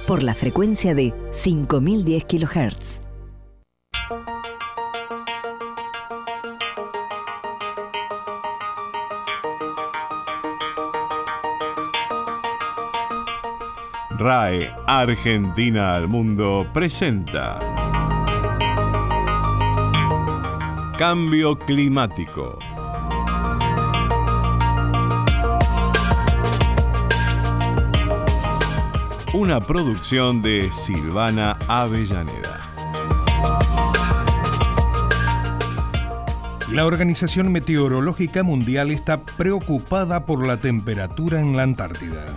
por la frecuencia de 5010 kHz. RAE Argentina al Mundo presenta Cambio Climático. Una producción de Silvana Avellaneda. La Organización Meteorológica Mundial está preocupada por la temperatura en la Antártida.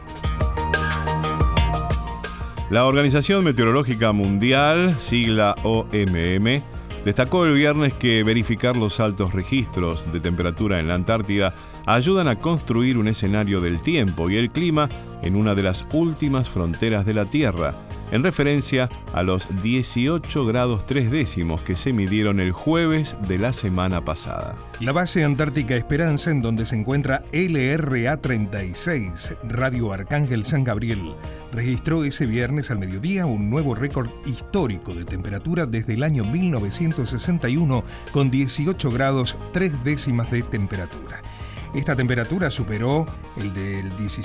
La Organización Meteorológica Mundial, sigla OMM, destacó el viernes que verificar los altos registros de temperatura en la Antártida ayudan a construir un escenario del tiempo y el clima en una de las últimas fronteras de la Tierra, en referencia a los 18 grados 3 décimos que se midieron el jueves de la semana pasada. La base Antártica Esperanza, en donde se encuentra LRA-36, Radio Arcángel San Gabriel, registró ese viernes al mediodía un nuevo récord histórico de temperatura desde el año 1961, con 18 grados 3 décimas de temperatura. Esta temperatura superó el del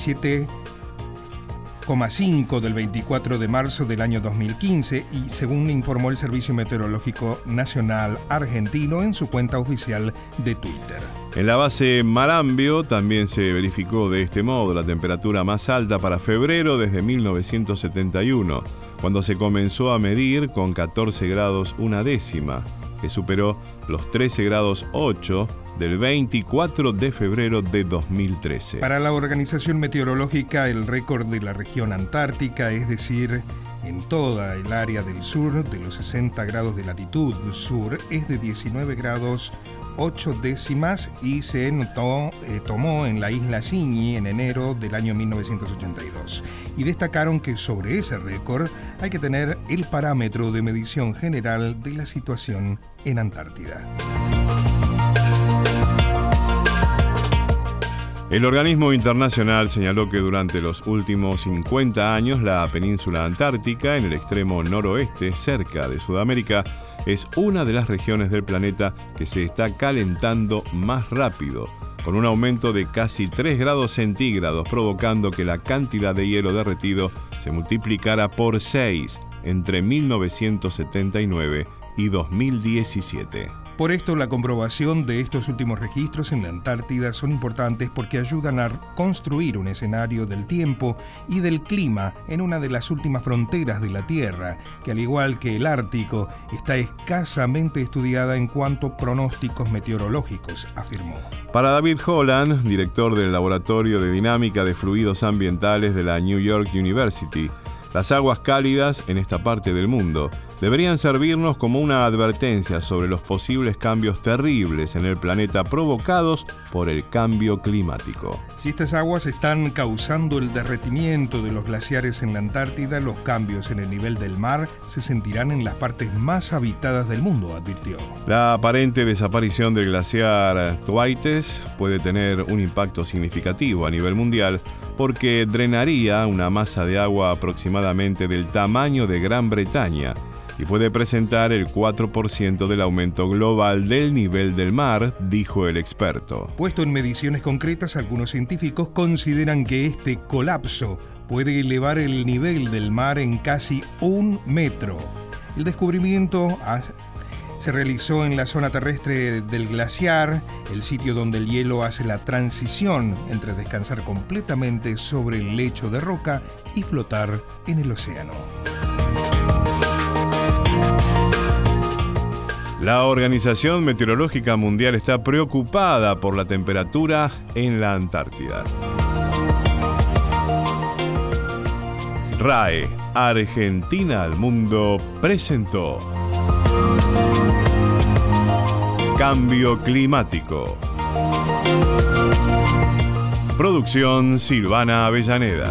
17,5 del 24 de marzo del año 2015 y según informó el Servicio Meteorológico Nacional Argentino en su cuenta oficial de Twitter. En la base Marambio también se verificó de este modo la temperatura más alta para febrero desde 1971, cuando se comenzó a medir con 14 grados una décima, que superó los 13 grados 8 del 24 de febrero de 2013. Para la Organización Meteorológica, el récord de la región antártica, es decir, en toda el área del sur, de los 60 grados de latitud sur, es de 19 grados 8 décimas y se tomó en la isla Signy en enero del año 1982. Y destacaron que sobre ese récord hay que tener el parámetro de medición general de la situación en Antártida. El organismo internacional señaló que durante los últimos 50 años la península antártica, en el extremo noroeste, cerca de Sudamérica, es una de las regiones del planeta que se está calentando más rápido, con un aumento de casi 3 grados centígrados, provocando que la cantidad de hielo derretido se multiplicara por 6 entre 1979 y 2017. Por esto, la comprobación de estos últimos registros en la Antártida son importantes porque ayudan a construir un escenario del tiempo y del clima en una de las últimas fronteras de la Tierra, que al igual que el Ártico, está escasamente estudiada en cuanto a pronósticos meteorológicos, afirmó. Para David Holland, director del Laboratorio de Dinámica de Fluidos Ambientales de la New York University, las aguas cálidas en esta parte del mundo deberían servirnos como una advertencia sobre los posibles cambios terribles en el planeta provocados por el cambio climático. Si estas aguas están causando el derretimiento de los glaciares en la Antártida, los cambios en el nivel del mar se sentirán en las partes más habitadas del mundo, advirtió. La aparente desaparición del glaciar Thwaites puede tener un impacto significativo a nivel mundial porque drenaría una masa de agua aproximadamente del tamaño de Gran Bretaña y puede presentar el 4% del aumento global del nivel del mar, dijo el experto. Puesto en mediciones concretas, algunos científicos consideran que este colapso puede elevar el nivel del mar en casi 1 metro. El descubrimiento se realizó en la zona terrestre del glaciar, el sitio donde el hielo hace la transición entre descansar completamente sobre el lecho de roca y flotar en el océano. La Organización Meteorológica Mundial está preocupada por la temperatura en la Antártida. RAE Argentina al Mundo presentó Cambio Climático. Producción Silvana Avellaneda.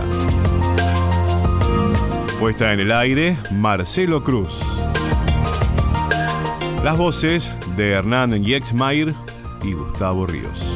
Puesta en el aire Marcelo Cruz. Las voces de Hernán Yexmair y Gustavo Ríos.